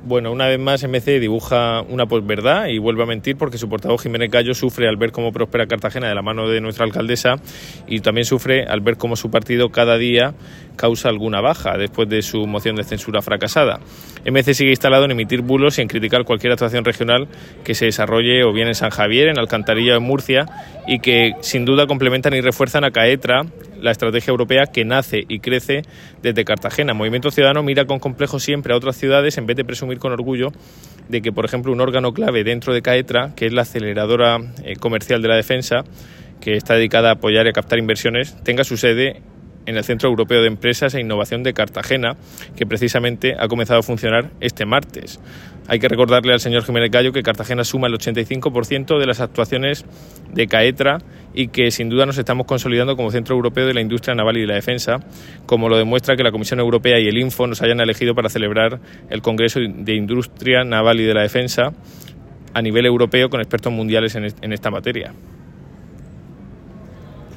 Bueno, una vez más MC dibuja una posverdad y vuelve a mentir porque su portavoz Jiménez Gallo sufre al ver cómo prospera Cartagena de la mano de nuestra alcaldesa y también sufre al ver cómo su partido cada día causa alguna baja después de su moción de censura fracasada. MC sigue instalado en emitir bulos y en criticar cualquier actuación regional que se desarrolle o bien en San Javier, en Alcantarilla o en Murcia y que sin duda complementan y refuerzan a CAETRA, la estrategia europea que nace y crece desde Cartagena. Movimiento Ciudadano mira con complejo siempre a otras ciudades en vez de presumir con orgullo de que, por ejemplo, un órgano clave dentro de CAETRA, que es la aceleradora comercial de la defensa, que está dedicada a apoyar y a captar inversiones, tenga su sede en el Centro Europeo de Empresas e Innovación de Cartagena, que precisamente ha comenzado a funcionar este martes. Hay que recordarle al señor Jiménez Gallo que Cartagena suma el 85% de las actuaciones de CAETRA y que sin duda nos estamos consolidando como Centro Europeo de la Industria Naval y de la Defensa, como lo demuestra que la Comisión Europea y el Info nos hayan elegido para celebrar el Congreso de Industria Naval y de la Defensa a nivel europeo con expertos mundiales en esta materia.